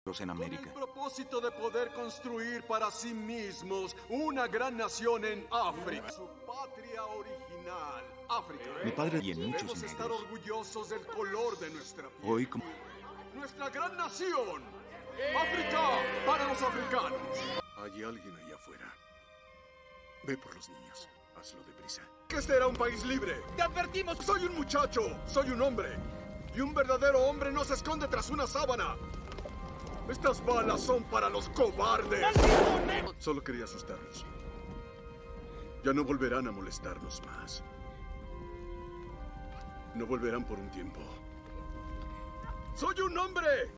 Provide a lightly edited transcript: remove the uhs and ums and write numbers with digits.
en América. Con el propósito de poder construir para sí mismos una gran nación en África. Su patria original, África. Mi padre y en muchos Debemos estar negros. orgullosos del color de nuestra piel. Hoy como... ¡Nuestra gran nación! ¡África para los africanos! Hay alguien allá afuera. Ve por los niños. Hazlo deprisa. Que este era un país libre. ¡Te advertimos! Soy un muchacho. Soy un hombre. Y un verdadero hombre no se esconde tras una sábana. Estas balas son para los cobardes. Solo quería asustarlos. Ya no volverán a molestarnos más. No volverán por un tiempo. ¡Soy un hombre!